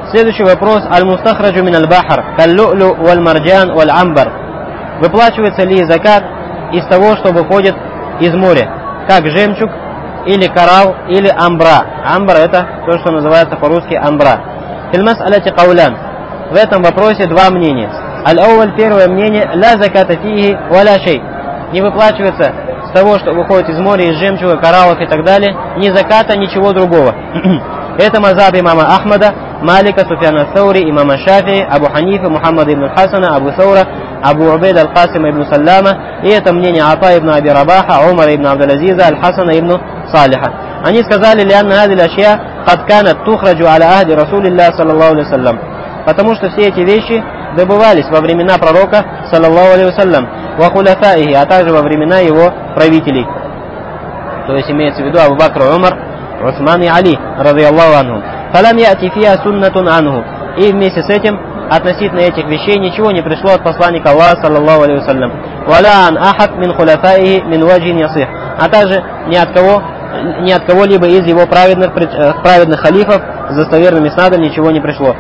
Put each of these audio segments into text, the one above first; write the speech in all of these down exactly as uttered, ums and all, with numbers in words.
Следующий вопрос. Аль-мустахраджу мин аль-бахр, каль-лю'лю валь-марджан валь-амбар. Выплачивается ли закат из того, что выходит из моря, как жемчуг, или коралл, или амбра? Амбра — это то, что называется по-русски амбра. Фильмас аляти каулян. В этом вопросе два мнения. Аль-ауваль, первое мнение, ля заката фихи валя шей. Не выплачивается с того, что выходит из моря, из жемчуга, кораллов и так далее, ни заката, ничего другого. Это мазаб имама Ахмада, Малика, Суфьяна Саури, имама Шафии, Абу Ханифа, Мухаммада ибн Хасана, Абу Саура, Абу Убейд аль-Касима ибн Саллама, и это мнение Ата ибн Аби Рабаха, Умара ибн Абдул-Азиза, Аль-Хасана ибн Салиха. Они сказали: «Лианна хазиль ашья кад канат тухраджу аля ахди Расулиллах саллаллаху алейхи вассалям». Потому что все эти вещи добывались во времена пророка саллаллаху алейхи вассалям, ва хуляфаихи, а также во времена его правителей. То есть имеется в виду Абу Бакр, Умар, Усман и Али, радийаллаху анхум. Фалам яти фиа суннатун анху. И вместе с этим относительно этих вещей ничего не пришло от посланника Аллаха саллаллаху алейхи вассалям. Валя ан ахад мин хуляфаихи мин ваджин ясих. А также ни от кого ни от кого-либо из его праведных, праведных халифов с достоверным иснадом ничего не пришло.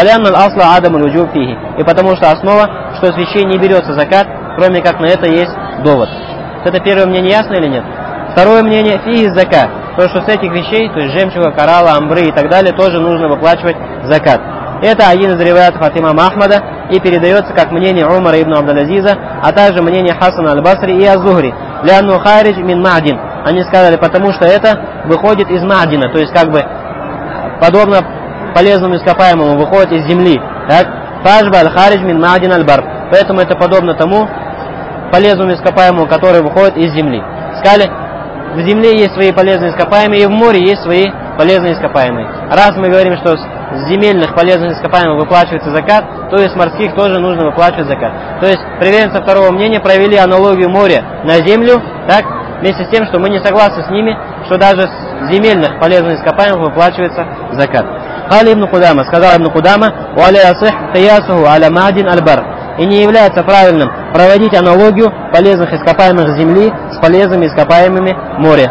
И потому что основа, что с вещей не берется закат, кроме как на это есть довод. Это первое мнение ясно или нет? Второе мнение, фи из закат. То, что с этих вещей, то есть жемчуга, коралла, амбры и так далее, тоже нужно выплачивать закат. Это один из риваятов от имама Ахмада и передается как мнение Умара ибн Абдул-Азиза, а также мнение Хасана аль-Басри и аз-Зухри. Лянну харидж мин ма'дин. Они сказали, потому что это выходит из ма'дина, то есть как бы подобно полезному ископаемому, выходит из земли. Так? Фажба аль-харидж мин ма'дин аль-бар. Поэтому это подобно тому полезному ископаемому, который выходит из земли. Сказали, в земле есть свои полезные ископаемые, и в море есть свои полезные ископаемые. Раз мы говорим, что с земельных полезных ископаемых выплачивается закат, то и с морских тоже нужно выплачивать закат. То есть приверженцы второго мнения провели аналогию моря на землю, так, вместе с тем, что мы не согласны с ними, что даже с земельных полезных ископаемых выплачивается закат. Кали ибн Кудама, сказал ибн Кудама, «Уаля ясих киясуху аля ма'дин аль-бар». И не является правильным проводить аналогию полезных ископаемых земли с полезными ископаемыми моря.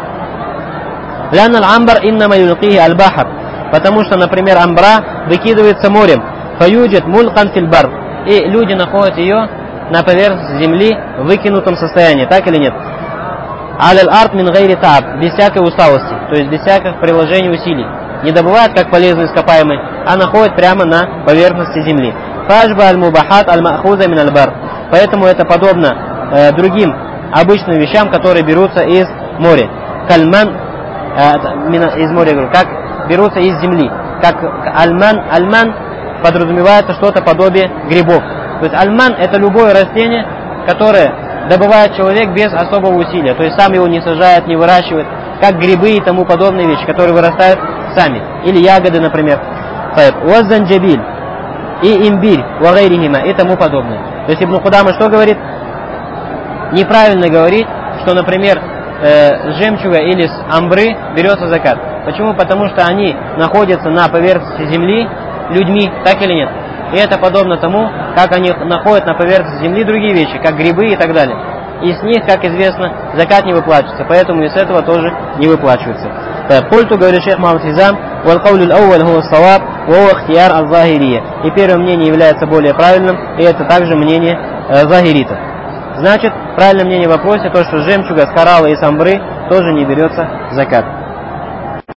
Лян аль-амбар иннама юлкихи аль-бахар. Потому что, например, амбра выкидывается морем. Фаюджет мулкан фильбар. И люди находят ее на поверхности земли в выкинутом состоянии. Так или нет? Аль арт мин гайри тааб. Без всякой усталости. То есть без всяких приложений усилий. Не добывают как полезные ископаемые, а находят прямо на поверхности земли. Фажба аль-мубахат аль-махуза мин аль-бар. Поэтому это подобно э, другим обычным вещам, которые берутся из моря. Кальман, э, из моря, говорю, как берутся из земли. Как альман, альман подразумевается что-то подобие грибов. То есть альман — это любое растение, которое добывает человек без особого усилия. То есть сам его не сажает, не выращивает, как грибы и тому подобные вещи, которые вырастают сами. Или ягоды, например. Уаззанджабиль. И имбирь, вагайрихима и тому подобное. То есть Ибн Кудама что говорит? Неправильно говорить, что, например, э, с жемчуга или с амбры берется закат. Почему? Потому что они находятся на поверхности земли людьми, так или нет? И это подобно тому, как они находят на поверхности земли другие вещи, как грибы и так далее. И с них, как известно, закат не выплачивается, поэтому и с этого тоже не выплачивается. Пульту, говорит шейх Мухаммад Физам, валкаулю аль-ауаль хуа ас-саваб, ва хуа ихтияр аз-захирия. И первое мнение является более правильным, и это также мнение э, захиритов. Значит, правильное мнение в вопросе то, что с жемчуга, с коралла и с амбры тоже не берется закат.